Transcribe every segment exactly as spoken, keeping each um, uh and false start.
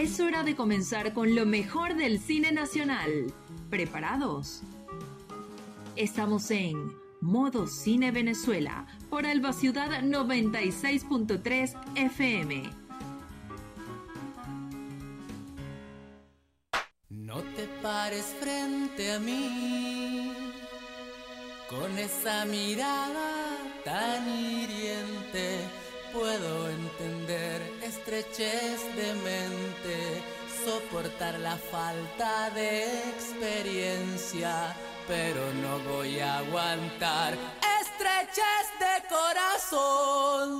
Es hora de comenzar con lo mejor del cine nacional. ¿Preparados? Estamos en Modo Cine Venezuela por Alba Ciudad noventa y seis punto tres F M. No te pares frente a mí con esa mirada tan hiriente. Puedo entender estrechez de mente, soportar la falta de experiencia, pero no voy a aguantar estrechez de corazón.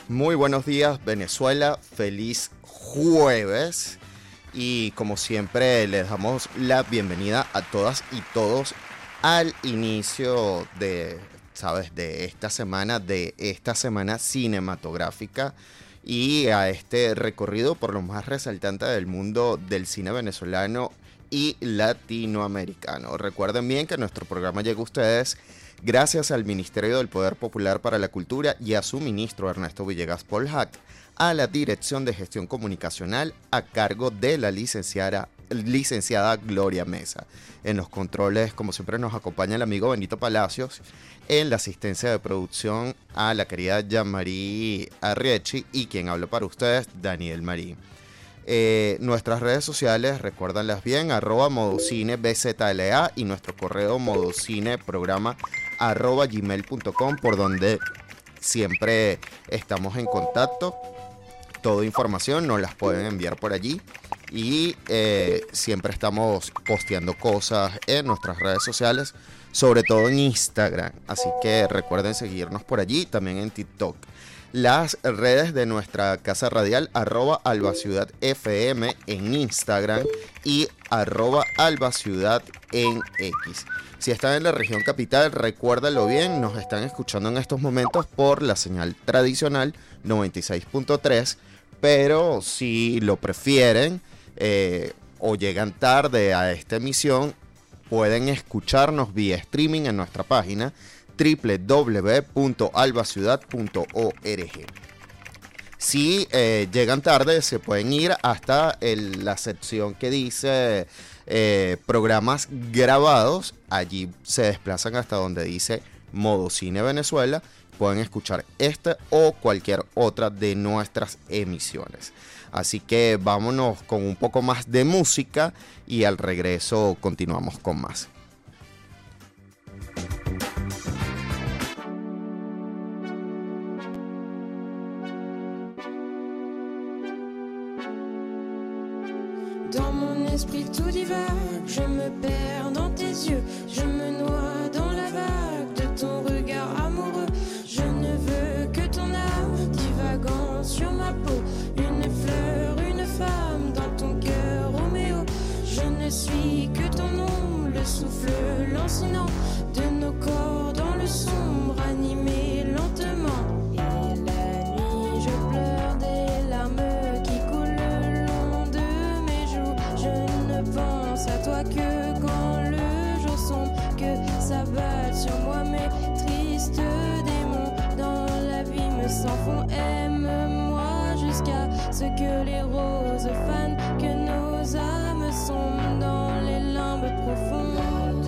Muy buenos días, Venezuela. Feliz jueves. Y como siempre, les damos la bienvenida a todas y todos al inicio de, ¿sabes? de esta semana, de esta semana cinematográfica y a este recorrido por lo más resaltante del mundo del cine venezolano y latinoamericano. Recuerden bien que nuestro programa llega a ustedes gracias al Ministerio del Poder Popular para la Cultura y a su ministro Ernesto Villegas Polhac, a la Dirección de Gestión Comunicacional a cargo de la licenciada, licenciada Gloria Mesa. En los controles, como siempre, nos acompaña el amigo Benito Palacios. En la asistencia de producción a la querida Jean-Marie Arriechi y quien habla para ustedes, Daniel Marín. Eh, nuestras redes sociales, recuérdanlas bien, arroba modocine bzla y nuestro correo modocineprograma arroba gmail punto com, por donde siempre estamos en contacto. Toda información nos las pueden enviar por allí y eh, siempre estamos posteando cosas en nuestras redes sociales, sobre todo en Instagram, así que recuerden seguirnos por allí, también en TikTok. Las redes de nuestra casa radial, arroba albaciudad fm en Instagram y arroba albaciudad en X. Si están en la región capital, recuérdalo bien, nos están escuchando en estos momentos por la señal tradicional noventa y seis punto tres, pero si lo prefieren eh, o llegan tarde a esta emisión, pueden escucharnos vía streaming en nuestra página doble u doble u doble u punto albaciudad punto org. Si eh, llegan tarde, se pueden ir hasta el, la sección que dice eh, programas grabados. Allí se desplazan hasta donde dice Modo Cine Venezuela. Pueden escuchar esta o cualquier otra de nuestras emisiones. Así que vámonos con un poco más de música y al regreso continuamos con más. Dans mon esprit tout divague, je me perds dans tes yeux, je me noie dans la vague de ton regard amoureux. Je ne veux que ton âme divagant sur ma peau, une fleur, une femme dans ton cœur, Roméo. Je ne suis que ton ombre, le souffle lancinant de nos corps dans le sombre, animé lentement. Et la nuit, je pleure des larmes qui coulent le long de mes joues. Je ne pense à toi que quand le jour sombre, que s'abattent sur moi mes tristes démons. Dans la vie me s'enfont, aime-moi jusqu'à ce que les roses fanent, que nos âmes sombrent dans les limbes profondes.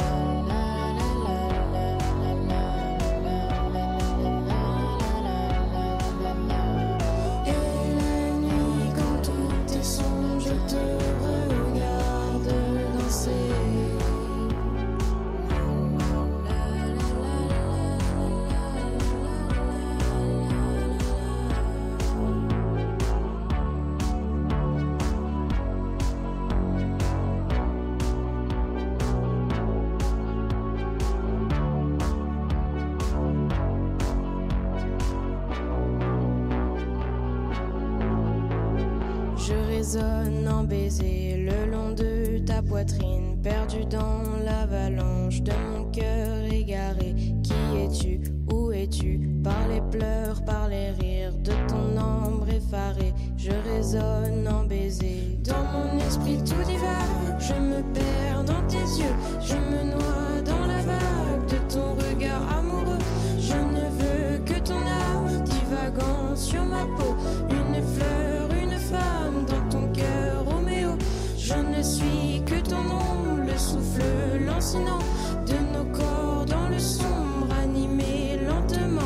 En baiser le long de ta poitrine, perdu dans l'avalanche de mon cœur égaré. Qui es-tu? Où es-tu? Par les pleurs, par les rires de ton ombre effarée, je résonne en baiser. Dans mon esprit tout divague, je me perds dans tes yeux, je me noie dans la vague de ton regard amoureux. Je ne veux que ton âme divagant sur ma peau, une fleur, une femme dans ton cœur, Roméo. Je ne suis que ton ombre, le souffle lancinant de nos corps dans le sombre, animé lentement.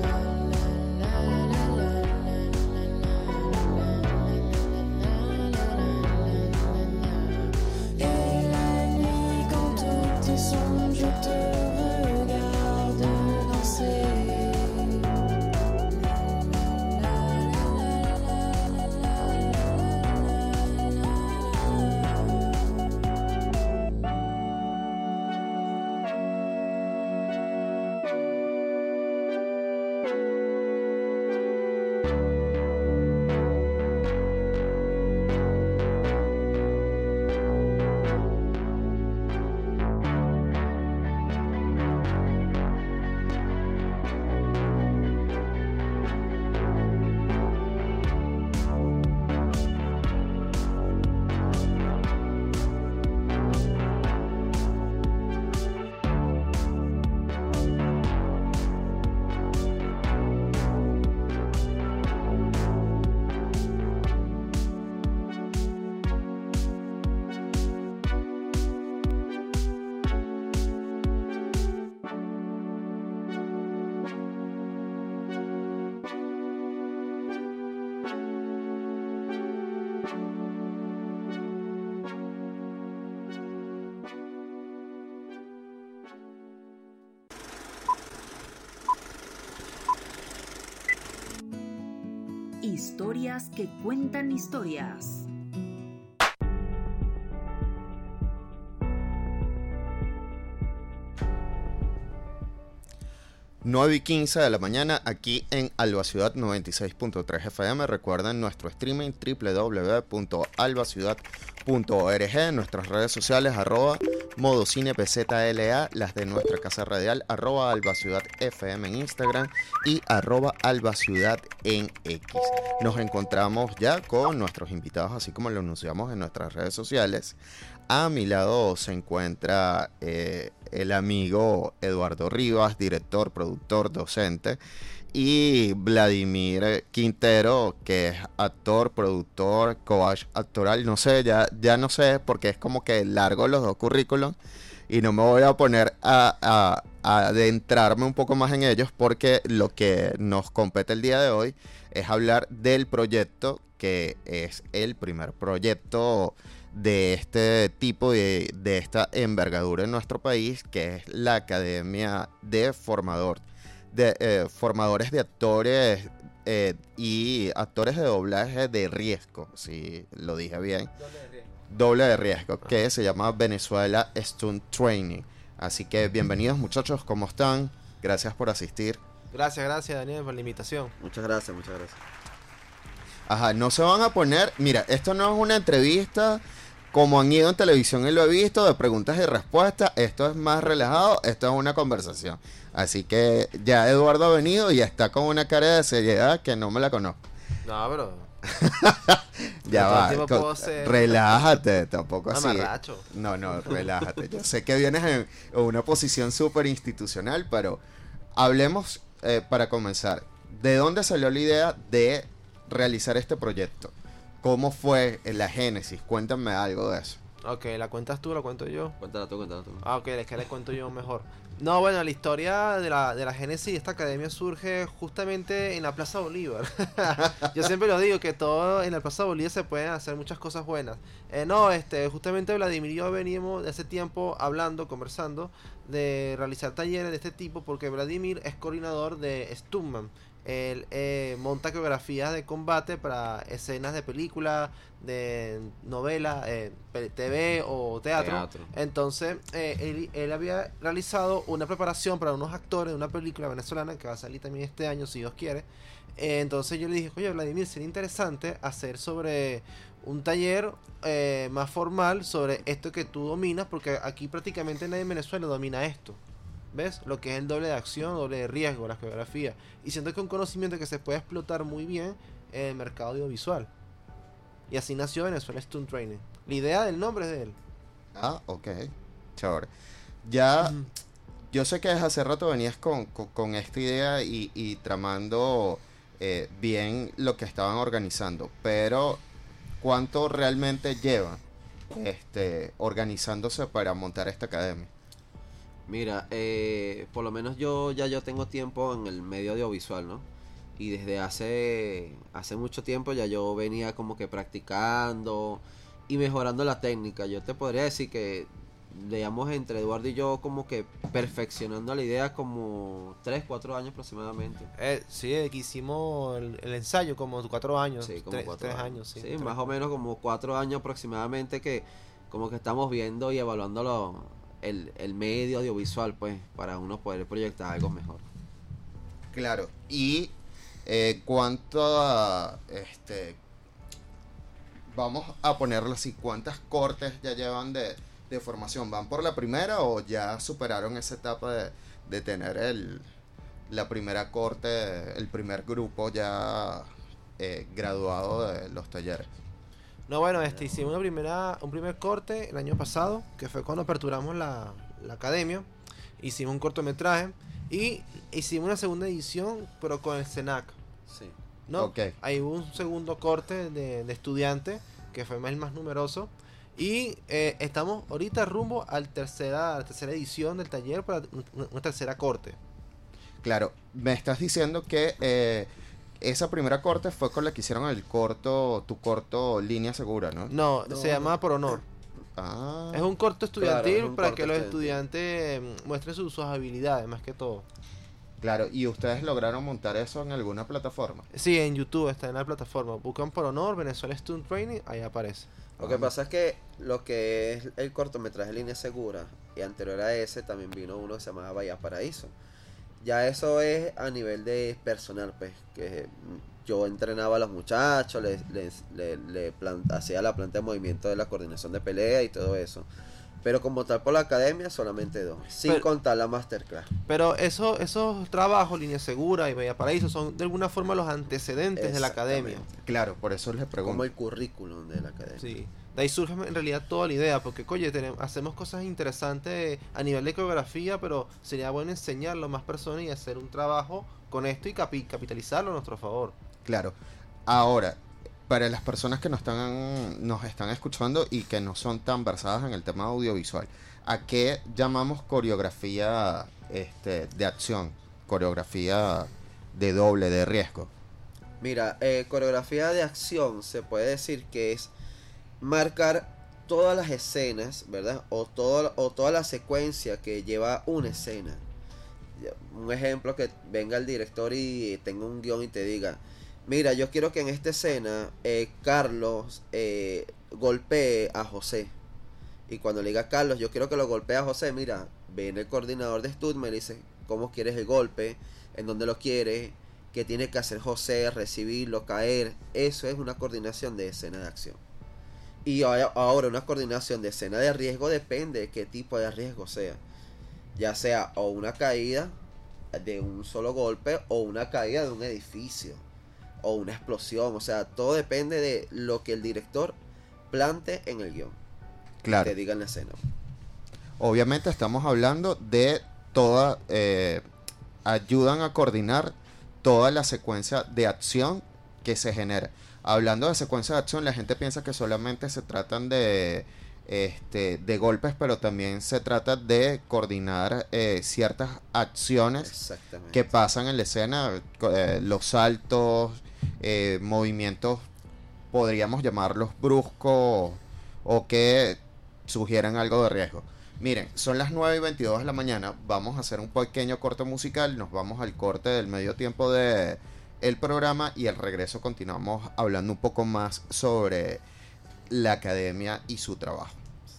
Et la nuit, quand tout est sombre, je te regarde danser. Historias que cuentan historias. nueve y quince de la mañana aquí en Alba Ciudad noventa y seis punto tres F M. Recuerden nuestro streaming doble u doble u doble u punto alba ciudad punto org, nuestras redes sociales arroba modocine pzla, las de nuestra casa radial arroba Alba Ciudad F M en Instagram y arroba Alba Ciudad en X. Nos encontramos ya con nuestros invitados, así como lo anunciamos en nuestras redes sociales. A mi lado se encuentra eh, el amigo Eduardo Rivas, director, productor, docente, y Vladimir Quintero, que es actor, productor, coach actoral. No sé, ya, ya no sé, porque es como que largo los dos currículos y no me voy a poner a, a, a adentrarme un poco más en ellos, porque lo que nos compete el día de hoy es hablar del proyecto, que es el primer proyecto de este tipo, de, de esta envergadura en nuestro país, que es la Academia de Formador, de, eh, Formadores de Actores eh, y Actores de Doblaje de Riesgo, si lo dije bien. Doble de riesgo. Doble de riesgo, ah. que se llama Venezuela Stunt Training. Así que bienvenidos, muchachos, ¿cómo están? Gracias por asistir. Gracias, gracias, Daniel, por la invitación. Muchas gracias, muchas gracias. Ajá, no se van a poner... Mira, esto no es una entrevista como han ido en televisión y lo he visto, de preguntas y respuestas. Esto es más relajado, esto es una conversación. Así que ya Eduardo ha venido y está con una cara de seriedad que no me la conozco. No, bro. Ya va, con, ser... relájate, tampoco así. Amarracho. No, no, relájate. Yo sé que vienes en, en una posición súper institucional, pero hablemos eh, para comenzar. ¿De dónde salió la idea de realizar este proyecto? ¿Cómo fue la génesis? Cuéntame algo de eso. Ok, ¿la cuentas tú o la cuento yo? Cuéntala tú, cuéntala tú. Ah, ok, es que le cuento yo mejor. No, bueno, la historia de la, de la génesis de esta academia surge justamente en la Plaza Bolívar. Yo siempre lo digo, que todo en la Plaza Bolívar se pueden hacer muchas cosas buenas. Eh, no, este, justamente Vladimir y yo veníamos de hace tiempo hablando, conversando, de realizar talleres de este tipo, porque Vladimir es coordinador de Stuntman. Él eh, monta coreografías de combate para escenas de película, de novela, eh, T V o teatro. teatro. Entonces, eh, él, él había realizado una preparación para unos actores de una película venezolana que va a salir también este año, si Dios quiere. Eh, entonces yo le dije, oye, Vladimir, sería interesante hacer sobre un taller eh, más formal sobre esto que tú dominas, porque aquí prácticamente nadie en Venezuela domina esto. ¿Ves? Lo que es el doble de acción, doble de riesgo, las coreografías. Y siento que es un conocimiento que se puede explotar muy bien en el mercado audiovisual. Y así nació Venezuela Stunt Training. La idea del nombre es de él. Ah, ok. Chévere. Ya, uh-huh. Yo sé que desde hace rato venías con, con, con esta idea y, y tramando eh, bien lo que estaban organizando. Pero, ¿cuánto realmente llevan este, organizándose para montar esta academia? Mira, eh, por lo menos yo ya yo tengo tiempo en el medio audiovisual, ¿no? Y desde hace hace mucho tiempo ya yo venía como que practicando y mejorando la técnica. Yo te podría decir que digamos entre Eduardo y yo como que perfeccionando la idea como tres, cuatro años aproximadamente. Eh, sí, que hicimos el, el ensayo como cuatro años. Sí, como tres, cuatro tres años. años sí, sí tres. Más o menos como cuatro años aproximadamente que como que estamos viendo y evaluando lo... El, el medio audiovisual, pues, para uno poder proyectar algo mejor. Claro. Y eh, cuánto a, este, vamos a ponerlo así, ¿cuántas cortes ya llevan de, de formación? ¿Van por la primera o ya superaron esa etapa de, de tener el la primera corte, el primer grupo ya eh, graduado de los talleres? No, bueno, este hicimos una primera, un primer corte el año pasado, que fue cuando aperturamos la, la academia. Hicimos un cortometraje y hicimos una segunda edición, pero con el CENAC. Sí. ¿No? Okay. Ahí hubo un segundo corte de, de estudiantes, que fue el más numeroso. Y eh, estamos ahorita rumbo al tercera, a la tercera edición del taller para una, una tercera corte. Claro, me estás diciendo que... Eh, esa primera corte fue con la que hicieron el corto, tu corto Línea Segura, ¿no? No, no se no. llama Por Honor. Ah, es un corto estudiantil, claro, un para corto que los estudiantil. estudiantes muestren sus, sus habilidades, más que todo. Claro, ¿y ustedes lograron montar eso en alguna plataforma? Sí, en YouTube está en la plataforma. Buscan por honor Venezuela Stunt Training, ahí aparece. Lo que pasa es que lo que es el cortometraje Línea Segura, y anterior a ese también vino uno que se llamaba Bahía Paraíso. Ya eso es a nivel de personal, pues, que yo entrenaba a los muchachos, les, les, les, les plan- hacía la planta de movimiento de la coordinación de pelea y todo eso. Pero como tal por la academia, solamente dos, sin Pero- contar la masterclass. Pero eso, esos trabajos, Línea Segura y Bahía Paraíso, son de alguna forma los antecedentes de la academia. Exactamente. Claro, por eso les pregunto. Como el currículum de la academia. Sí. De ahí surge en realidad toda la idea, porque oye, tenemos, hacemos cosas interesantes a nivel de coreografía, pero sería bueno enseñarlo a más personas y hacer un trabajo con esto y capi- capitalizarlo a nuestro favor. Claro. Ahora, para las personas que nos están, nos están escuchando y que no son tan versadas en el tema audiovisual, ¿a qué llamamos coreografía este, de acción? Coreografía de doble, de riesgo. Mira, eh, coreografía de acción se puede decir que es marcar todas las escenas, ¿verdad? O, todo, o toda la secuencia que lleva una escena. Ya, un ejemplo, que venga el director y tenga un guión y te diga, mira, yo quiero que en esta escena eh, Carlos eh, golpee a José. Y cuando le diga Carlos, yo quiero que lo golpee a José, mira, viene el coordinador de Stuntman y le dice, ¿cómo quieres el golpe? ¿En dónde lo quieres? ¿Qué tiene que hacer José? Recibirlo, caer. Eso es una coordinación de escena de acción. Y ahora una coordinación de escena de riesgo depende de qué tipo de riesgo sea. Ya sea o una caída de un solo golpe o una caída de un edificio o una explosión. O sea, todo depende de lo que el director plante en el guión. Claro. Te diga en la escena. Obviamente estamos hablando de toda... Eh, ayudan a coordinar toda la secuencia de acción que se genera. Hablando de secuencia de acción, la gente piensa que solamente se tratan de, este, de golpes, pero también se trata de coordinar eh, ciertas acciones Exactamente. que pasan en la escena, eh, los saltos, eh, movimientos, podríamos llamarlos bruscos o que sugieran algo de riesgo. Miren, son las nueve y veintidós de la mañana, vamos a hacer un pequeño corte musical, nos vamos al corte del medio tiempo de el programa y al regreso continuamos hablando un poco más sobre la academia y su trabajo.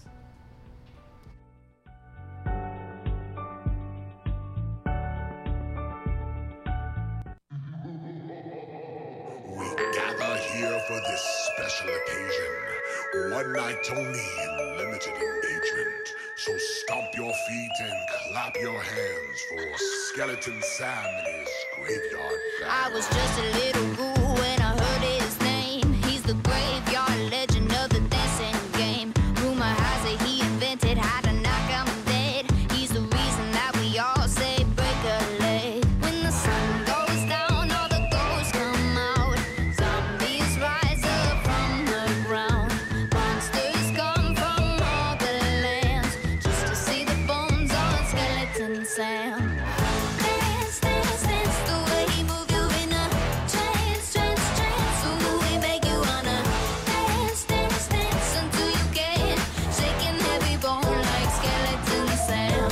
We gather here for this special occasion, one night only and limited engagement. So stomp your feet and clap your hands for Skeleton Sam and his graveyard band. I was just a little ghoul when I heard his name. He's the graveyard legend of the dancing game. Rumor has it he invented how to knock 'em dead. He's the reason that we all say break a leg. When the sun goes down, all the ghosts come out. Zombies rise up from the ground. Monsters come from all the lands just to see the bones on Skeleton Sam. Dance, dance, dance the way he move you in a trance, trance, trance. Ooh, we make you wanna dance, dance, dance until you get shaking every bone like Skeleton Sam.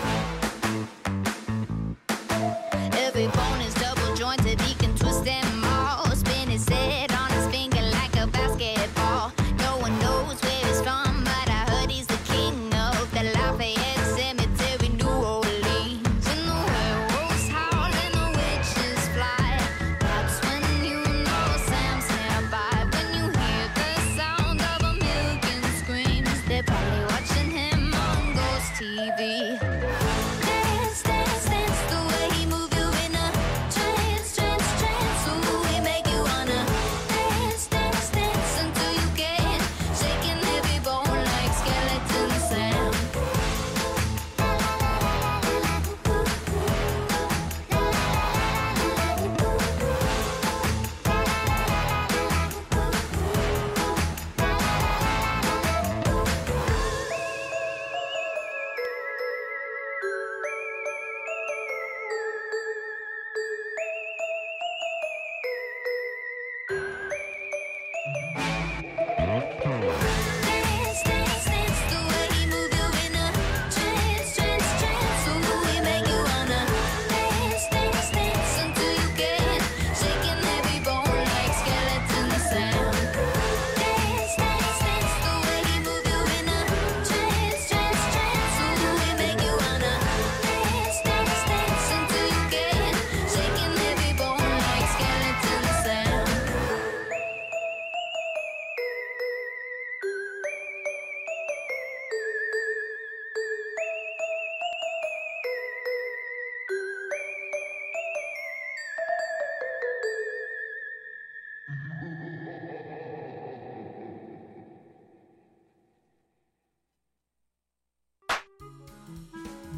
Every bone is double jointed, he can twist them all. Spin his head on his finger like a basketball. No one knows where he's from, but I heard he's the king of the Lafayette Cemetery, New Orleans. And the werewolves howl and the witches fly. That's when you know Sam's nearby. When you hear the sound of a million screams, they're probably watching him on Ghost T V. Dance, dance, dance the way he move you in a trance, trance, trance. Ooh, we make you wanna dance, dance, dance until you get shaking every bone like Skeleton Sam.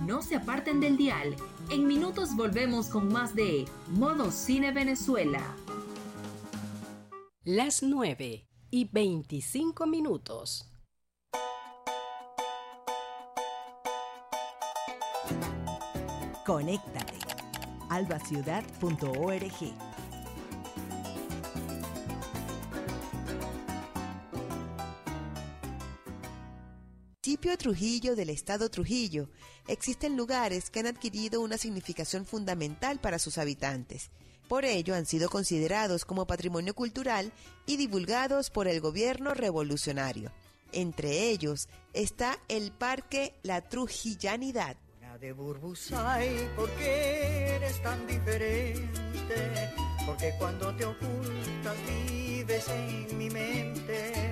No se aparten del dial. En minutos volvemos con más de Modo Cine Venezuela. Las nueve y veinticinco minutos. Conéctate. albaciudad punto org. Municipio Trujillo del estado Trujillo, existen lugares que han adquirido una significación fundamental para sus habitantes. Por ello han sido considerados como patrimonio cultural y divulgados por el gobierno revolucionario. Entre ellos está el Parque La Trujillanidad. De Burbusay, ¿por qué eres tan diferente? Porque cuando te ocultas vives en mi mente.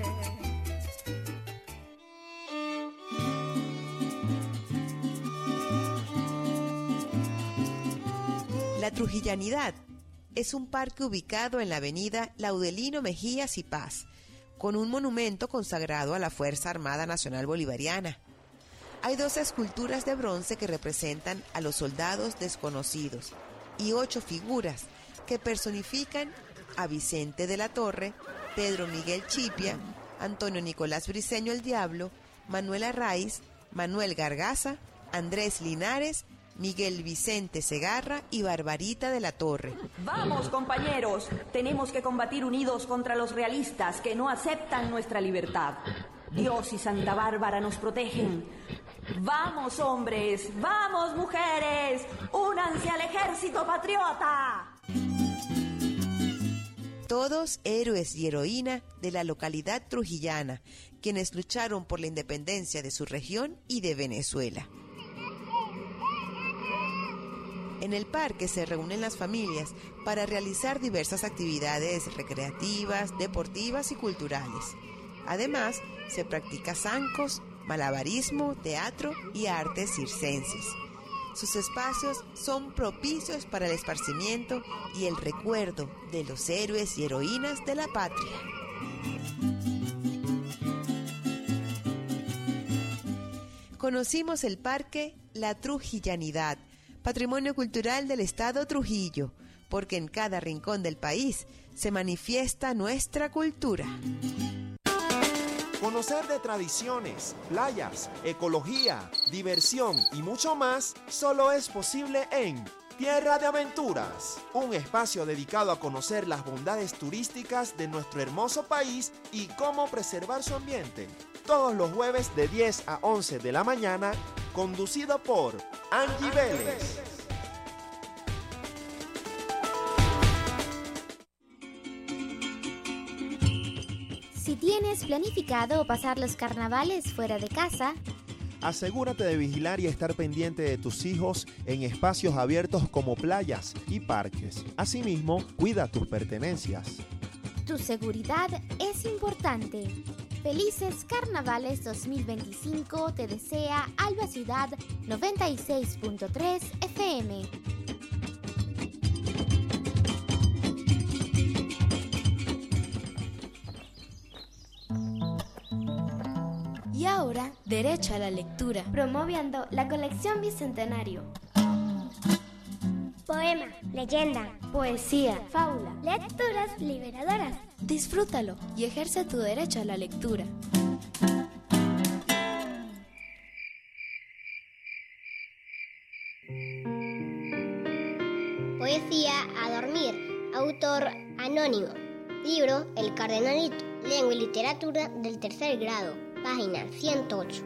La Trujillanidad es un parque ubicado en la avenida Laudelino Mejías y Paz, con un monumento consagrado a la Fuerza Armada Nacional Bolivariana. Hay dos esculturas de bronce que representan a los soldados desconocidos y ocho figuras que personifican a Vicente de la Torre, Pedro Miguel Chipia, Antonio Nicolás Briceño el Diablo, Manuel Arraiz, Manuel Gargaza, Andrés Linares, Miguel Vicente Segarra y Barbarita de la Torre. Vamos, compañeros, tenemos que combatir unidos contra los realistas que no aceptan nuestra libertad. Dios y Santa Bárbara nos protegen. ¡Vamos, hombres! ¡Vamos, mujeres! ¡Únanse al ejército patriota! Todos héroes y heroínas de la localidad trujillana, quienes lucharon por la independencia de su región y de Venezuela. En el parque se reúnen las familias para realizar diversas actividades recreativas, deportivas y culturales. Además, se practica zancos, malabarismo, teatro y artes circenses. Sus espacios son propicios para el esparcimiento y el recuerdo de los héroes y heroínas de la patria. Conocimos el Parque La Trujillanidad, patrimonio cultural del estado Trujillo, porque en cada rincón del país se manifiesta nuestra cultura. Conocer de tradiciones, playas, ecología, diversión y mucho más solo es posible en Tierra de Aventuras, un espacio dedicado a conocer las bondades turísticas de nuestro hermoso país y cómo preservar su ambiente. Todos los jueves de diez a once de la mañana, conducido por Angie Vélez. Si tienes planificado pasar los carnavales fuera de casa, asegúrate de vigilar y estar pendiente de tus hijos en espacios abiertos como playas y parques. Asimismo, cuida tus pertenencias. Tu seguridad es importante. Felices Carnavales dos mil veinticinco te desea Alba Ciudad noventa y seis punto tres F M. Y ahora, derecho a la lectura. Promoviendo la colección Bicentenario. Poema, leyenda, poesía, fábula, lecturas liberadoras. Disfrútalo y ejerce tu derecho a la lectura. Poesía a dormir. Autor anónimo. Libro El Cardenalito. Lengua y literatura del tercer grado. Página ciento ocho.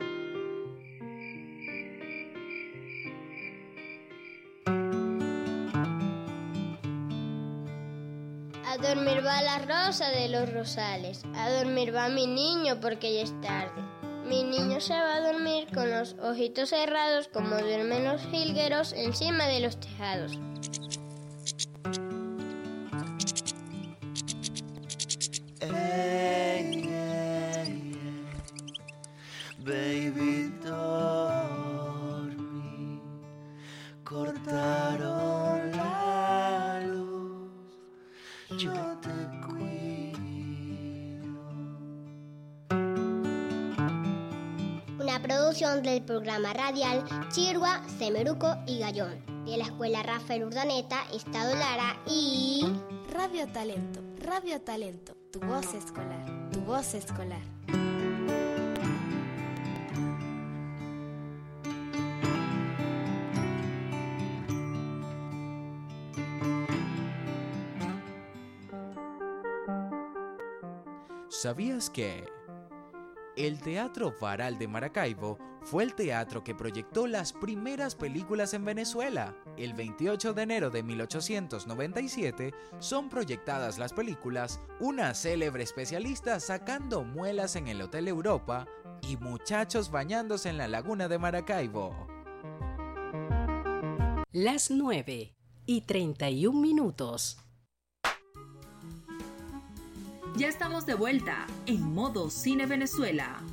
A dormir va la rosa de los rosales, a dormir va mi niño porque ya es tarde. Mi niño se va a dormir con los ojitos cerrados como duermen los jilgueros encima de los tejados. Hey, hey, baby, dormí, cortaron la luz, yo te cuido. Una producción del programa radial Chirgua, Semeruco y Gallón, de la Escuela Rafael Urdaneta, Estado Lara y... Radio Talento, Radio Talento, tu voz escolar, tu voz escolar. ¿Sabías que el Teatro Varal de Maracaibo fue el teatro que proyectó las primeras películas en Venezuela? El veintiocho de enero de mil ochocientos noventa y siete son proyectadas las películas Una célebre especialista sacando muelas en el Hotel Europa y Muchachos bañándose en la laguna de Maracaibo. Las nueve y treinta y un minutos. Ya estamos de vuelta en Modo Cine Venezuela.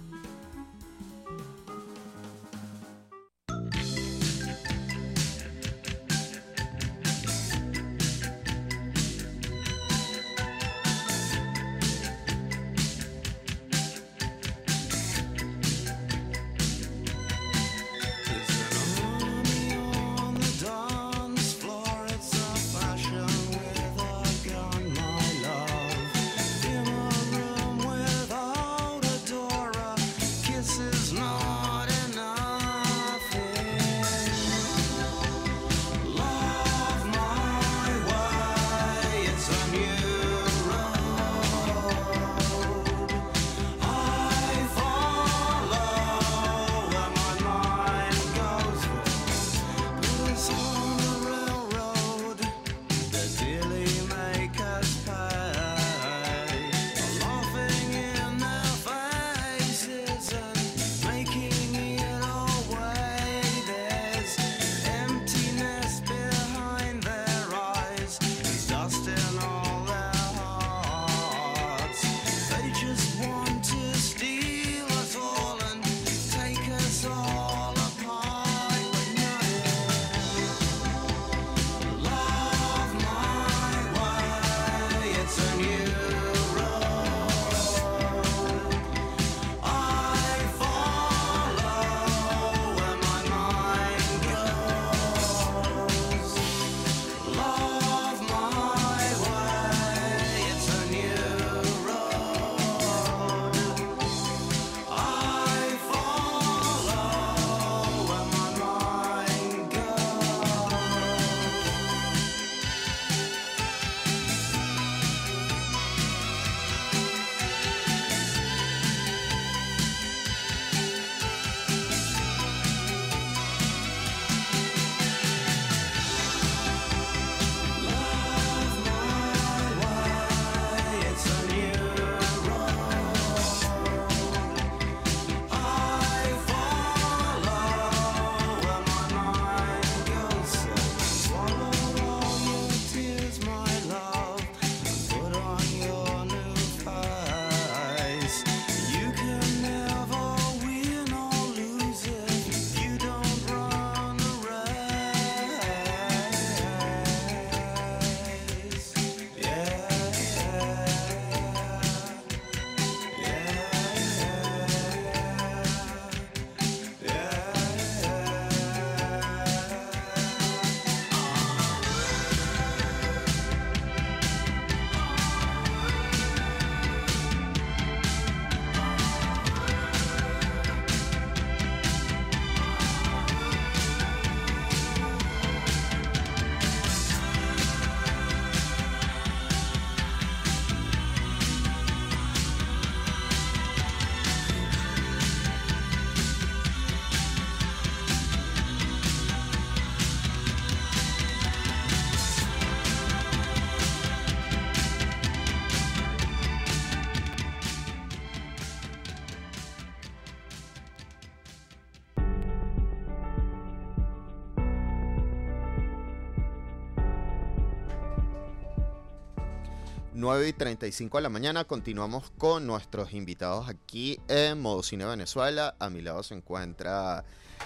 nueve y treinta y cinco de la mañana, continuamos con nuestros invitados aquí en Modo Cine Venezuela. A mi lado se encuentra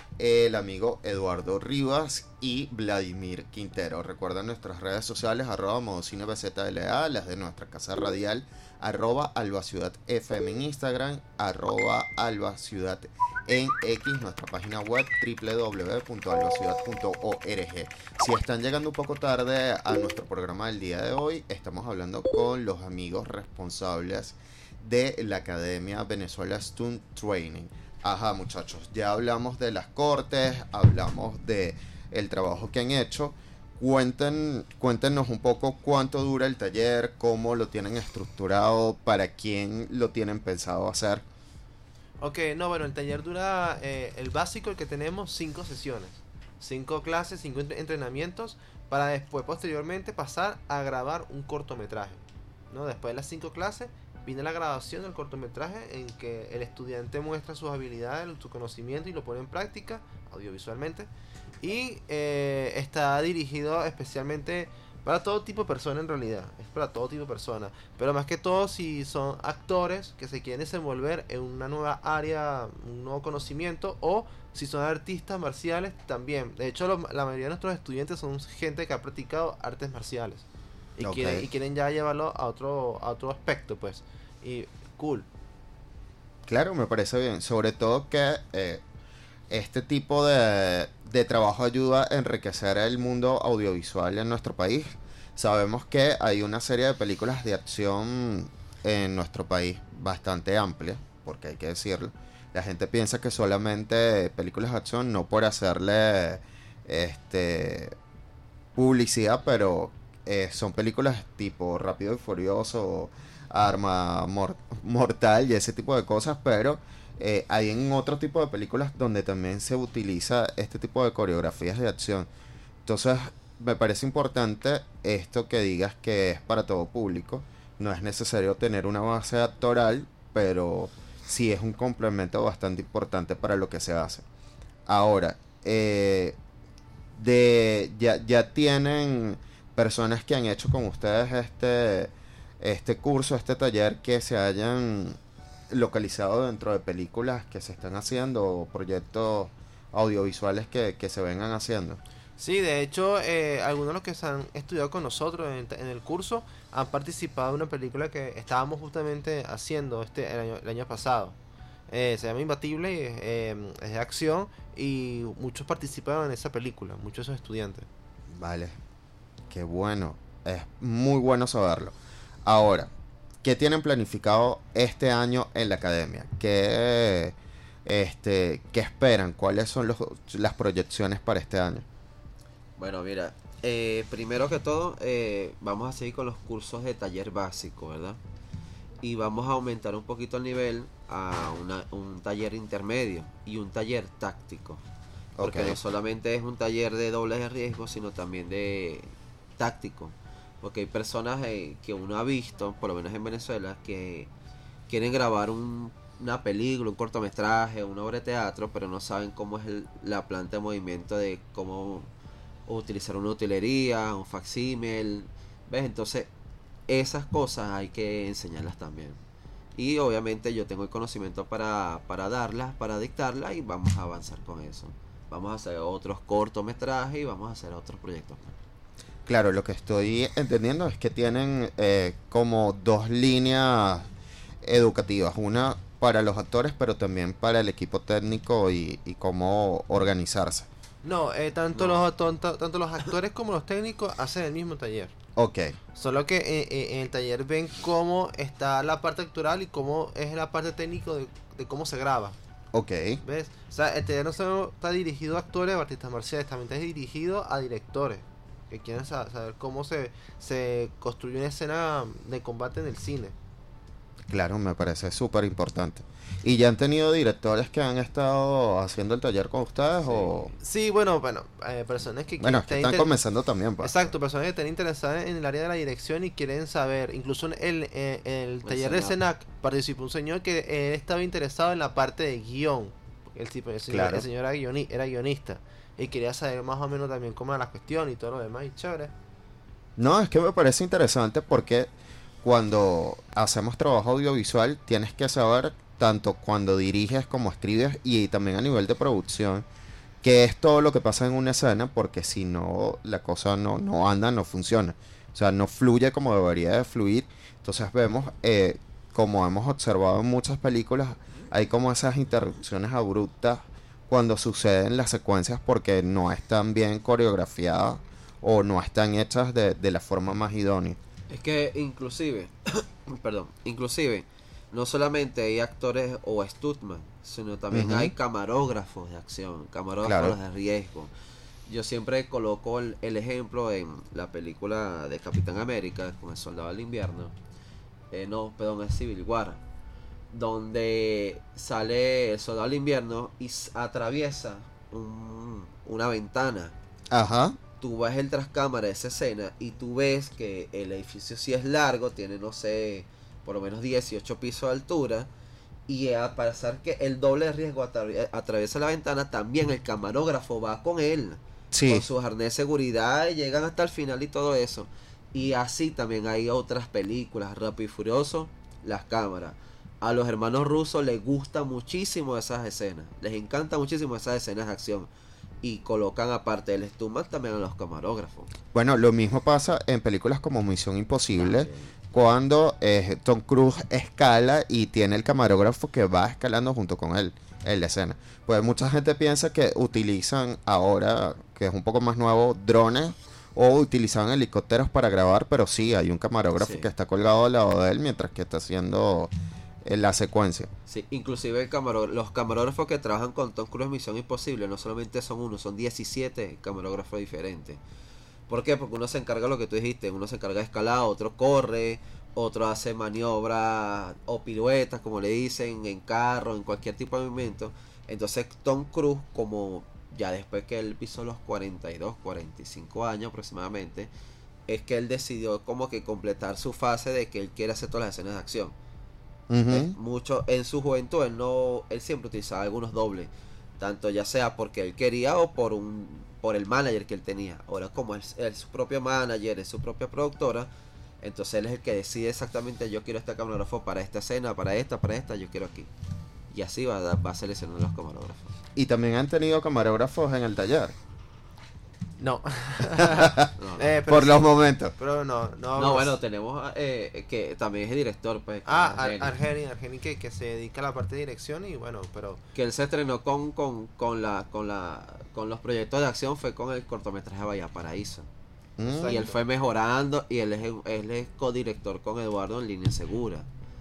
el amigo Eduardo Rivas y Vladimir Quintero. Recuerden nuestras redes sociales, arroba Modo Cine B Z L A, las de nuestra casa radial, arroba albaciudadf en Instagram, arroba albaciudad en X, nuestra página web w w w punto albaciudad punto org. Si están llegando un poco tarde a nuestro programa del día de hoy, estamos hablando con los amigos responsables de la Academia Venezuela Stunt Training. Ajá, muchachos, ya hablamos de las cortes, hablamos de el trabajo que han hecho. Cuenten, cuéntenos un poco cuánto dura el taller, cómo lo tienen estructurado, para quién lo tienen pensado hacer. Ok, no, bueno, el taller dura, eh, el básico, el que tenemos, cinco sesiones. Cinco clases, cinco entrenamientos, para después, posteriormente, pasar a grabar un cortometraje, ¿no? Después de las cinco clases, viene la grabación del cortometraje en que el estudiante muestra sus habilidades, su conocimiento y lo pone en práctica, audiovisualmente. Y eh, está dirigido especialmente para todo tipo de persona, en realidad. Es para todo tipo de persona. Pero más que todo si son actores que se quieren desenvolver en una nueva área, un nuevo conocimiento, o si son artistas marciales también. De hecho, lo, la mayoría de nuestros estudiantes son gente que ha practicado artes marciales. Y, Okay. quieren, y quieren ya llevarlo a otro, a otro aspecto, pues. Y cool. Claro, me parece bien. Sobre todo que eh, este tipo de, de trabajo ayuda a enriquecer el mundo audiovisual en nuestro país. Sabemos que hay una serie de películas de acción en nuestro país bastante amplia, porque hay que decirlo. La gente piensa que solamente películas de acción, no por hacerle este publicidad, pero eh, son películas tipo Rápido y Furioso, Arma Mor- Mortal y ese tipo de cosas, pero eh, hay en otro tipo de películas donde también se utiliza este tipo de coreografías de acción. Entonces me parece importante esto que digas, que es para todo público. No es necesario tener una base actoral, pero sí es un complemento bastante importante para lo que se hace. Ahora, eh, de ya, ya tienen personas que han hecho con ustedes este este curso, este taller, que se hayan localizado dentro de películas que se están haciendo o proyectos audiovisuales que, que se vengan haciendo. Sí, de hecho, eh, algunos de los que se han estudiado con nosotros en, en el curso han participado en una película que estábamos justamente haciendo este el año, el año pasado. Eh, se llama Imbatible, y, eh, es de acción, y muchos participaron en esa película, muchos de esos estudiantes. Vale, qué bueno, es muy bueno saberlo. Ahora, ¿qué tienen planificado este año en la academia? ¿Qué, este, ¿qué esperan? ¿Cuáles son los, las proyecciones para este año? Bueno, mira, eh, primero que todo, eh, vamos a seguir con los cursos de taller básico, ¿verdad? Y vamos a aumentar un poquito el nivel a una, un taller intermedio y un taller táctico. Porque Ok. no solamente es un taller de dobles de riesgo, sino también de táctico. Porque hay personas eh, que uno ha visto, por lo menos en Venezuela, que quieren grabar un, una película, un cortometraje, una obra de teatro, pero no saben cómo es el, la planta de movimiento de cómo utilizar una utilería, un facsímil, ¿ves? Entonces, esas cosas hay que enseñarlas también. Y obviamente yo tengo el conocimiento para, para darlas, para dictarlas, y vamos a avanzar con eso. Vamos a hacer otros cortometrajes y vamos a hacer otros proyectos más. Claro, lo que estoy entendiendo es que tienen eh, como dos líneas educativas. Una para los actores, pero también para el equipo técnico y, y cómo organizarse. No, eh, tanto, No. Los, tanto, tanto los actores como los técnicos hacen el mismo taller. Ok, Solo que eh, eh, en el taller ven cómo está la parte actoral y cómo es la parte técnica de, de cómo se graba. ok. ¿Ves? O sea, el taller no solo está dirigido a actores o artistas marciales, también está dirigido a directores que quieren sa- saber cómo se, se construye una escena de combate en el cine. Claro, me parece súper importante. ¿Y ya han tenido directores que han estado haciendo el taller con ustedes? O Sí, bueno, bueno, eh, personas que bueno, es que estén están inter- comenzando también, pues. Exacto, personas que estén interesadas en el área de la dirección y quieren saber. Incluso en el, eh, en el taller del Senac. Senac participó un señor que él estaba interesado en la parte de guión. El, tipo, el, señor, Claro. el señor era, guioni- era guionista y quería saber más o menos también cómo era la cuestión y todo lo demás. Y chévere. No, es que me parece interesante porque cuando hacemos trabajo audiovisual tienes que saber tanto cuando diriges como escribes y también a nivel de producción qué es todo lo que pasa en una escena, porque si no la cosa no, no anda, no funciona. O sea, no fluye como debería de fluir. Entonces vemos, eh, como hemos observado en muchas películas, hay como esas interrupciones abruptas cuando suceden las secuencias porque no están bien coreografiadas o no están hechas de, de la forma más idónea. Es que inclusive, perdón, inclusive, no solamente hay actores o stuntman, sino también Ujú. hay camarógrafos de acción, camarógrafos Claro. de riesgo. Yo siempre coloco el, el ejemplo en la película de Capitán América, con el Soldado del Invierno, eh, no, perdón, es Civil War, donde sale el Soldado del Invierno y s- atraviesa un- una ventana. Ajá. Tú ves el trascámara de esa escena y tú ves que el edificio sí es largo, tiene no sé, por lo menos dieciocho pisos de altura, y a pesar que el doble de riesgo atravi- atraviesa la ventana, también el camarógrafo va con él, Sí. con su arnés de seguridad, y llegan hasta el final y todo eso. Y así también hay otras películas, Rápido y Furioso, las cámaras. A los hermanos rusos les gusta muchísimo esas escenas, les encanta muchísimo esas escenas de acción. Y colocan aparte del stuntman también a los camarógrafos. Bueno, lo mismo pasa en películas como Misión Imposible, cuando eh, Tom Cruise escala y tiene el camarógrafo que va escalando junto con él en la escena. Pues mucha gente piensa que utilizan ahora, que es un poco más nuevo, drones o utilizan helicópteros para grabar, pero sí, hay un camarógrafo Sí. que está colgado al lado de él mientras que está haciendo eh, la secuencia. Sí, inclusive el camaró- los camarógrafos que trabajan con Tom Cruise en Misión Imposible no solamente son uno, son diecisiete camarógrafos diferentes. ¿Por qué? Porque uno se encarga de lo que tú dijiste, uno se encarga de escalar, otro corre, otro hace maniobras o piruetas, como le dicen, en carro, en cualquier tipo de movimiento. Entonces Tom Cruise, como ya después que él pisó los cuarenta y dos, cuarenta y cinco años aproximadamente, es que él decidió como que completar su fase de que él quiere hacer todas las escenas de acción. Ujú. Eh, mucho en su juventud él no él siempre utilizaba algunos dobles, tanto ya sea porque él quería o por un por el manager que él tenía. Ahora como él es su propio manager, es su propia productora, entonces él es el que decide exactamente: yo quiero este camarógrafo para esta escena, para esta, para esta, yo quiero aquí. Y así va, a- va seleccionando los camarógrafos. Y también han tenido camarógrafos en el taller. No. No, Eh, pero Por sí, los momentos. Pero no, no. No, bueno, tenemos eh, que también es director, pues. que Ah, es Ar- Argeni. Argeni, Argeni que, que se dedica a la parte de dirección y bueno, pero Que él se estrenó con, con, con la con la con los proyectos de acción, fue con el cortometraje Bahía Paraíso. Mm. Y él fue mejorando y él es, él es codirector con Eduardo en Línea Segura.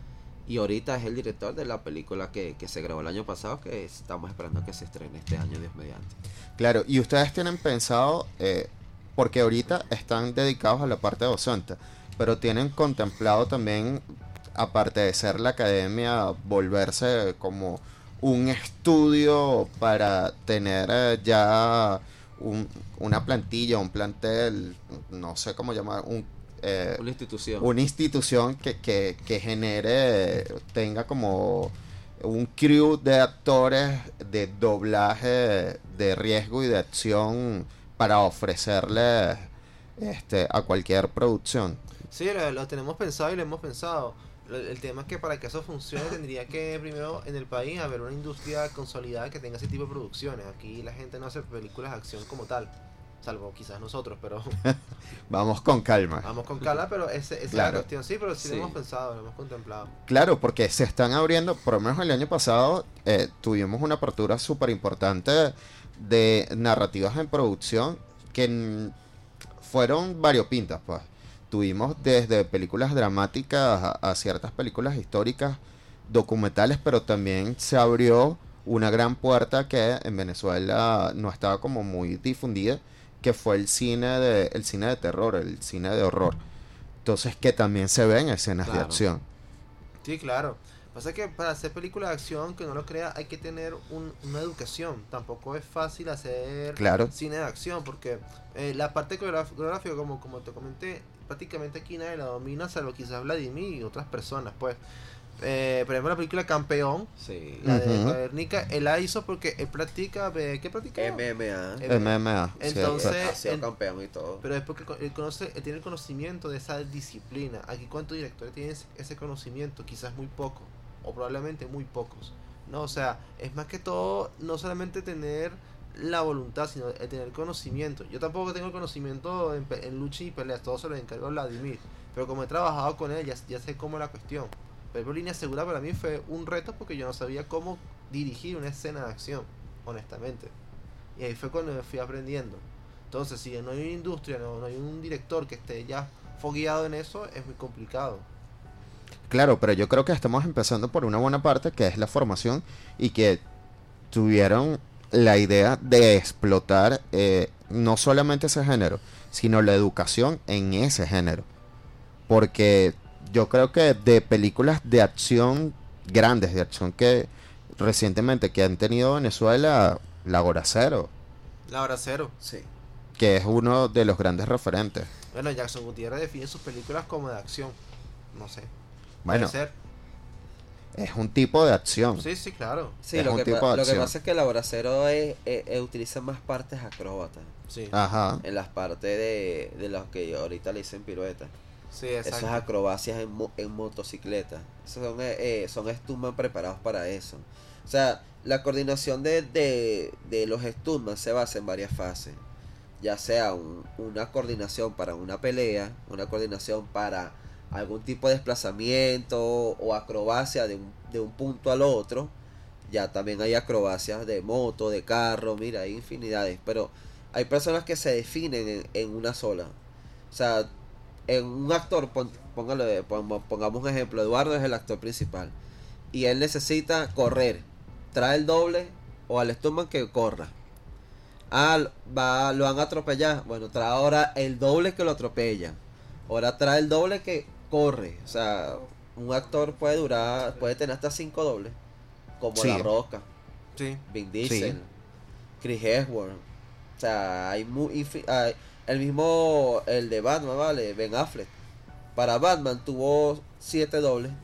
Y ahorita es el director de la película que, que se grabó el año pasado, que estamos esperando que se estrene este año, Dios mediante. Claro, y ustedes tienen pensado, eh, porque ahorita están dedicados a la parte docente, pero tienen contemplado también, aparte de ser la academia, volverse como un estudio para tener eh, ya un- una plantilla, un plantel, no sé cómo llamar, un, eh, Una institución. una institución que, que, que genere, tenga como un crew de actores de doblaje de riesgo y de acción para ofrecerle este, a cualquier producción. sí, lo, lo tenemos pensado y lo hemos pensado. Lo- El tema es que para que eso funcione tendría que primero en el país haber una industria consolidada que tenga ese tipo de producciones. Aquí la gente no hace películas de acción como tal, salvo quizás nosotros, pero Vamos con calma. vamos con calma, pero ese- esa es Claro. la cuestión. Sí, pero sí, Sí. lo hemos pensado, lo hemos contemplado. Claro, porque se están abriendo, por lo menos el año pasado, eh, tuvimos una apertura súper importante de narrativas en producción que mm, fueron variopintas, pues. Tuvimos desde películas dramáticas a, a ciertas películas históricas, documentales, pero también se abrió una gran puerta que en Venezuela no estaba como muy difundida, que fue el cine de, el cine de terror, el cine de horror. Entonces, que también se ven escenas de Claro. acción. Sí, claro. Pasa que para hacer películas de acción, que no lo crea, hay que tener un- una educación. Tampoco es fácil hacer Claro. cine de acción, porque eh, la parte coreograf- coreográfica, como, como te comenté, prácticamente aquí nadie la domina, salvo quizás Vladimir y otras personas, pues. Eh, por ejemplo, la película Campeón, Sí. la de Ujú. Guernica, él la hizo porque él practica, eh, ¿qué practica? M M A. M M A. sí, Entonces, exacto. Ha sido en- campeón y todo. Pero es porque co- él, conoce, él tiene el conocimiento de esa disciplina. Aquí, ¿cuántos directores tienen ese, ese conocimiento? Quizás muy pocos, o probablemente muy pocos. No, o sea, es más que todo, no solamente tener la voluntad, sino el tener conocimiento. Yo tampoco tengo conocimiento en, en lucha y peleas, todo se lo encargo a Vladimir, pero como he trabajado con él, ya, ya sé cómo es la cuestión. Pero Línea Segura para mí fue un reto porque yo no sabía cómo dirigir una escena de acción, honestamente. Y ahí fue cuando me fui aprendiendo. Entonces, si no hay una industria, no, no hay un director que esté ya fogueado en eso, es muy complicado. Claro, pero yo creo que estamos empezando por una buena parte, que es la formación, y que tuvieron la idea de explotar eh, no solamente ese género, sino la educación en ese género. Porque yo creo que de películas de acción grandes, de acción que recientemente que han tenido Venezuela, La Hora Cero. La Hora Cero. Sí. Que es uno de los grandes referentes. Bueno, Jackson Gutiérrez define sus películas como de acción. No sé. Bueno, puede ser. Es un tipo de acción. Sí, sí, claro. Sí, es lo un que, tipo pa- de lo que acción. pasa es que la Hora Cero es, es- es- utiliza más partes acróbatas. Sí. Ajá. En las partes de, de los que ahorita le dicen piruetas. Sí, exacto. Esas acrobacias en, mo- en motocicleta. Esos son, eh, eh, son stuntman preparados para eso. O sea, la coordinación de, de, de los stuntman se basa en varias fases. Ya sea un- una coordinación para una pelea, una coordinación para algún tipo de desplazamiento o acrobacia de un, de un punto al otro. Ya también hay acrobacias de moto, de carro, mira, hay infinidades. Pero hay personas que se definen en, en una sola. O sea, en un actor, pon- póngalo de- pon- pongamos un ejemplo, Eduardo es el actor principal. Y él necesita correr. Trae el doble o al stuntman que corra. Ah, va, lo van a atropellar. Bueno, trae ahora el doble que lo atropella. Ahora trae el doble que corre. O sea, un actor puede durar, puede tener hasta cinco dobles. Como Sí. La Roca, Sí. Vin Diesel, Chris Hemsworth. O sea, hay muy infi- hay- el mismo, el de Batman, vale, Ben Affleck. Para Batman tuvo siete dobles.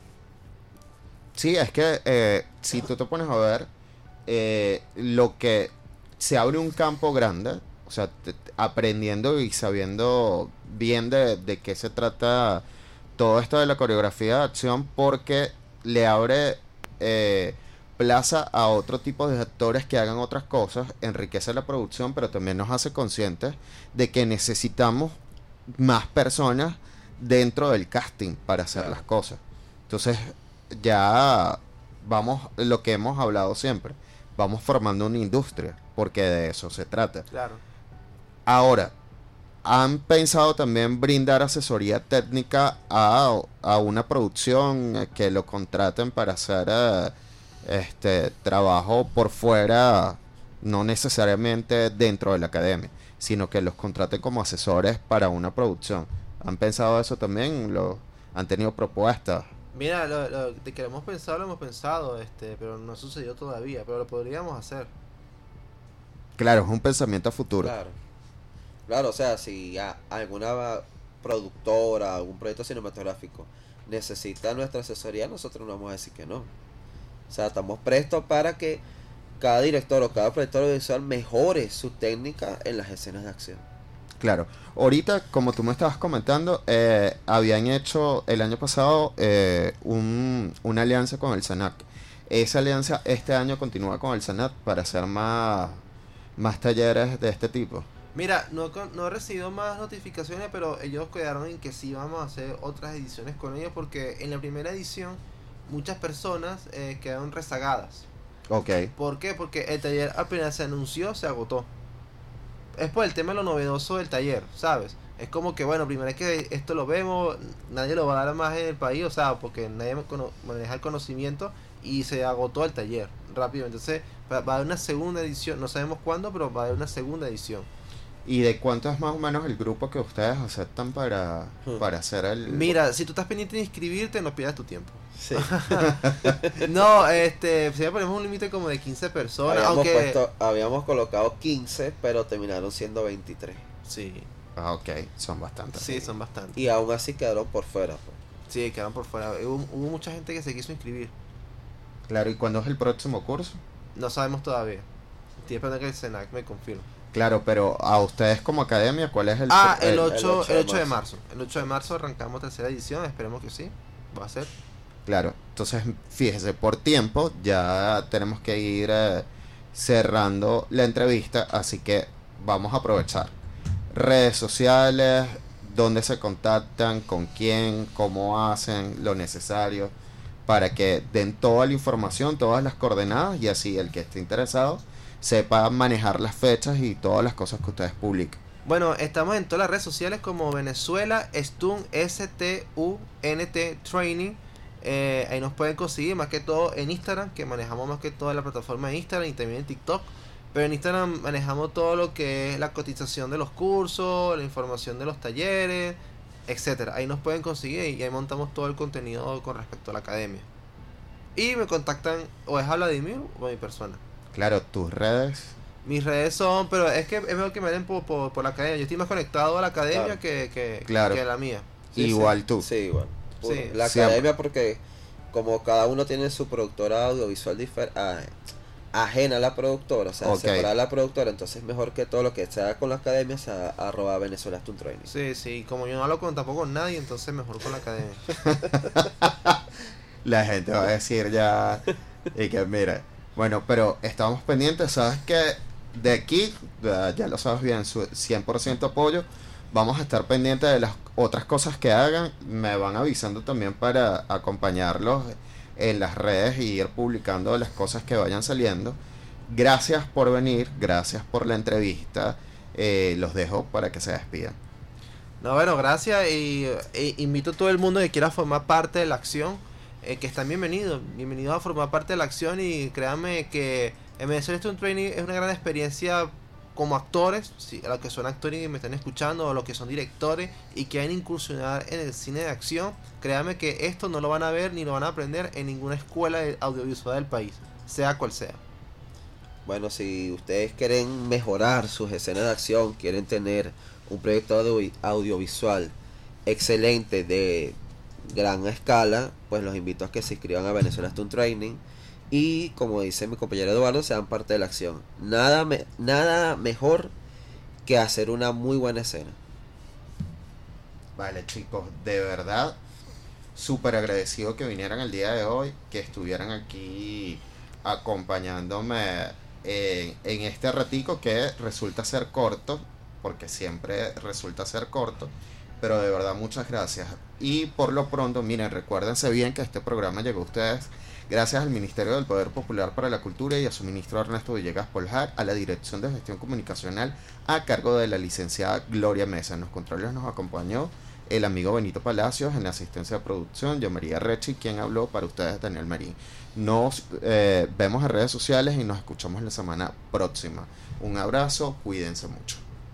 Sí, es que eh, si tú te pones a ver, eh, lo que se abre un campo grande, o sea, te- te- aprendiendo y sabiendo bien de, de qué se trata todo esto de la coreografía de acción, porque le abre eh, plaza a otro tipo de actores que hagan otras cosas, enriquece la producción, pero también nos hace conscientes de que necesitamos más personas dentro del casting para hacer Claro. las cosas. Entonces, ya vamos, lo que hemos hablado siempre, vamos formando una industria, porque de eso se trata. Claro. Ahora, ¿han pensado también brindar asesoría técnica a, a una producción eh, que lo contraten para hacer eh, este trabajo por fuera, no necesariamente dentro de la academia, sino que los contraten como asesores para una producción? ¿Han pensado eso también? ¿Lo, han tenido propuestas? Mira, lo, lo de que lo hemos pensado, lo hemos pensado, este, pero no sucedió todavía, pero lo podríamos hacer. Claro, es un pensamiento a futuro. Claro. Claro, o sea, si a- alguna productora, algún proyecto cinematográfico necesita nuestra asesoría, nosotros no vamos a decir que no. O sea, estamos prestos para que cada director o cada proyector audiovisual mejore su técnica en las escenas de acción. Claro. Ahorita, como tú me estabas comentando, eh, habían hecho el año pasado eh, un, una alianza con el SENAC. Esa alianza este año continúa con el SENAC para hacer más, más talleres de este tipo. Mira, no, con- no he recibido más notificaciones, pero ellos quedaron en que sí vamos a hacer otras ediciones con ellos, porque en la primera edición muchas personas eh, quedaron rezagadas. Ok. ¿Por qué? Porque el taller apenas se anunció, se agotó. Es por el tema de lo novedoso del taller, ¿sabes? Es como que, bueno, primero es que esto lo vemos, nadie lo va a dar más en el país, o sea, porque nadie cono- maneja el conocimiento y se agotó el taller rápido. Entonces, va va a haber una segunda edición, no sabemos cuándo, pero va a haber una segunda edición. ¿Y de cuánto es más o menos el grupo que ustedes aceptan para, para hacer el...? Mira, si tú estás pendiente de inscribirte, no pierdas tu tiempo. Sí. No, este, si ya ponemos un límite como de quince personas, Habíamos, aunque... puesto- habíamos colocado quince, pero terminaron siendo veintitrés. Sí. Ah, ok, son bastantes. Sí, son bastantes. Y aún así quedaron por fuera. Pues. Sí, quedaron por fuera. Hubo, hubo mucha gente que se quiso inscribir. Claro, ¿y cuándo es el próximo curso? No sabemos todavía. Estoy esperando que el SENAC me confirme. Claro, pero a ustedes como academia, ¿cuál es el...? Ah, el el- ocho, el ocho de marzo. El ocho de marzo arrancamos tercera edición, esperemos que sí. Va a ser. Claro, entonces fíjese, por tiempo ya tenemos que ir eh, cerrando la entrevista, así que vamos a aprovechar. Redes sociales, dónde se contactan, con quién, cómo hacen lo necesario para que den toda la información, todas las coordenadas, y así el que esté interesado sepa manejar las fechas y todas las cosas que ustedes publican. Bueno, estamos en todas las redes sociales como Venezuela Stunt, S T U N T Training. Eh, ahí nos pueden conseguir más que todo en Instagram, que manejamos más que todo la plataforma de Instagram, y también en TikTok. Pero en Instagram manejamos todo lo que es la cotización de los cursos, la información de los talleres, etcétera. Ahí nos pueden conseguir y ahí montamos todo el contenido con respecto a la academia. Y me contactan o es a Vladimir o a mi persona. Claro, tus redes. Mis redes son, pero es que es mejor que me den por, por, por la academia. Yo estoy más conectado a la academia Claro. que, que, Claro. que a la mía. Sí, Igual sí. tú. Sí, igual. Por Sí. La Siempre. academia, porque como cada uno tiene su productora audiovisual difer- ah, ajena a la productora, o sea, Ok. separada a la productora, entonces es mejor que todo lo que se haga con la academia sea arroba Venezuela Stunt Training. Sí, sí. Como yo no hablo con, tampoco con nadie, entonces mejor con la academia. La gente va a decir ya y que mira, bueno, pero estamos pendientes, sabes que de aquí, ya ya lo sabes bien, su cien por ciento apoyo. Vamos a estar pendientes de las otras cosas que hagan. Me van avisando también para acompañarlos en las redes y ir publicando las cosas que vayan saliendo. Gracias por venir, gracias por la entrevista. Eh, los dejo para que se despidan. No, bueno, gracias y, e invito a todo el mundo que quiera formar parte de la acción, eh, que están bienvenidos, bienvenidos a formar parte de la acción, y créanme que en Venezuela Stunt Training es una gran experiencia como actores, si, a los que son actores y me están escuchando, o los que son directores y quieren incursionar en el cine de acción. Créanme que esto no lo van a ver ni lo van a aprender en ninguna escuela de audiovisual del país, sea cual sea. Bueno, si ustedes quieren mejorar sus escenas de acción, quieren tener un proyecto audio- audiovisual excelente de gran escala, pues los invito a que se inscriban a Venezuela Stunt Training y, como dice mi compañero Eduardo, sean parte de la acción. Nada, me- nada mejor que hacer una muy buena escena. Vale, chicos, de verdad, súper agradecido que vinieran el día de hoy, que estuvieran aquí acompañándome en, en este ratico que resulta ser corto, porque siempre resulta ser corto, pero de verdad muchas gracias. Y por lo pronto, miren, recuérdense bien que este programa llegó a ustedes gracias al Ministerio del Poder Popular para la Cultura y a su ministro Ernesto Villegas Poljar, a la Dirección de Gestión Comunicacional a cargo de la licenciada Gloria Mesa. En los controles nos acompañó el amigo Benito Palacios, en la asistencia de producción yo María Rechi, quien habló para ustedes Daniel Marín. Nos eh, vemos en redes sociales y nos escuchamos la semana próxima. Un abrazo, cuídense mucho.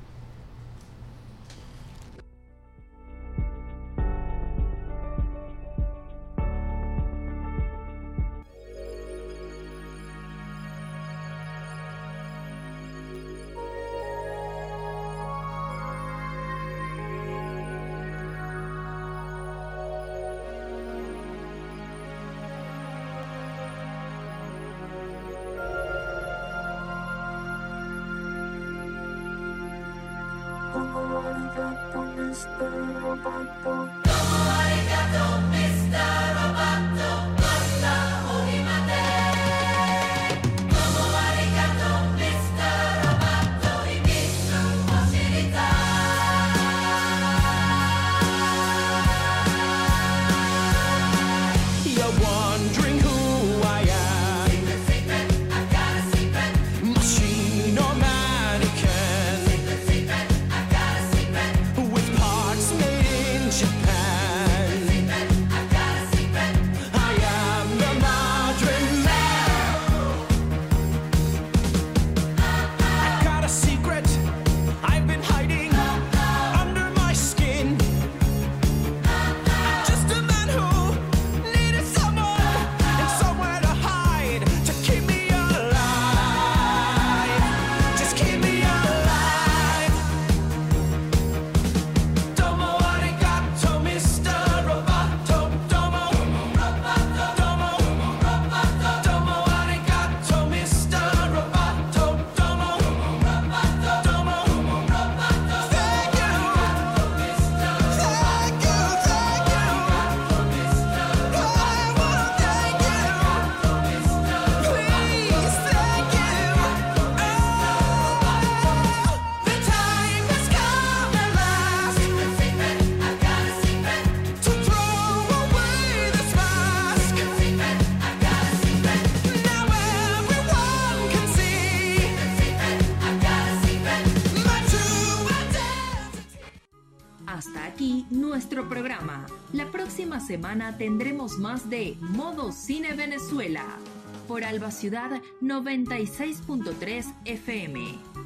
You're wondering who I am. Secret, secret, I've got a secret. Machine or mannequin. Secret, secret, I've got a secret. With parts made in Japan. Secret, secret, I've got a secret. I nuestro programa. La próxima semana tendremos más de Modo Cine Venezuela por Alba Ciudad noventa y seis punto tres F M.